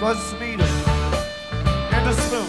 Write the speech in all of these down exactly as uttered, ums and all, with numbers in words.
was the needle and the spoon.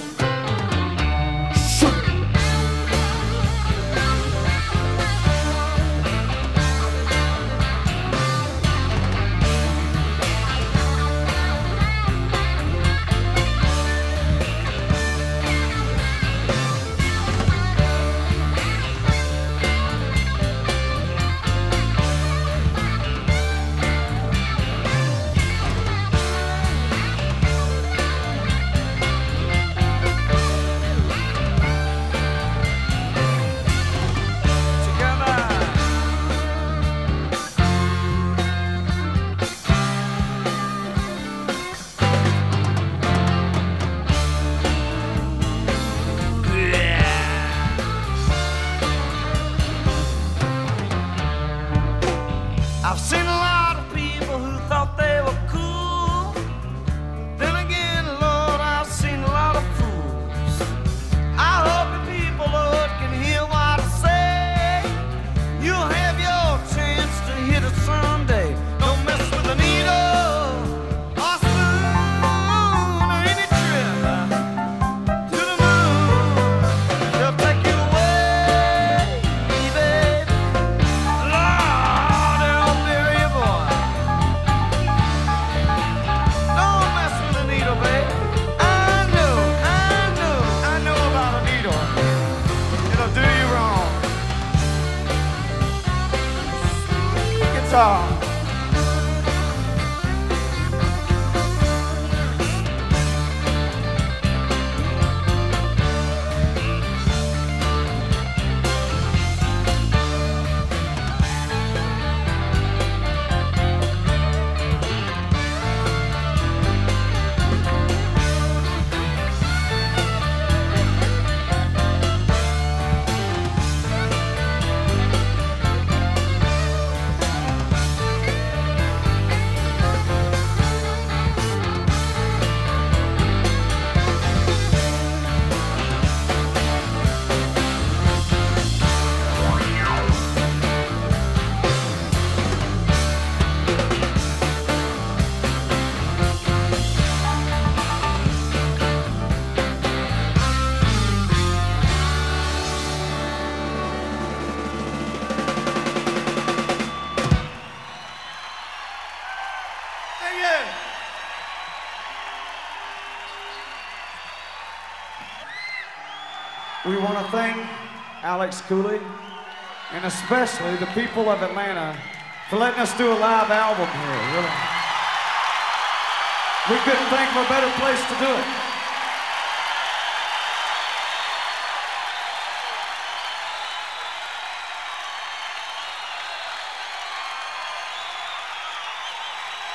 I've seen a lot of people who thought they were cool. Then again, Lord, I've seen a lot of fools. I hope the people, Lord, can hear what I say. You'll have your chance to hit it someday. Don't mess with a needle or spoon or any trip to the moon. They'll take you away, baby. Lord, they'll bury you, boy. Don't mess with a needle, baby. I know, I know, I know about a needle. It'll do you wrong. Guitar. Thank you. We want to thank Alex Cooley and especially the people of Atlanta for letting us do a live album here. Really. We couldn't think of a better place to do it.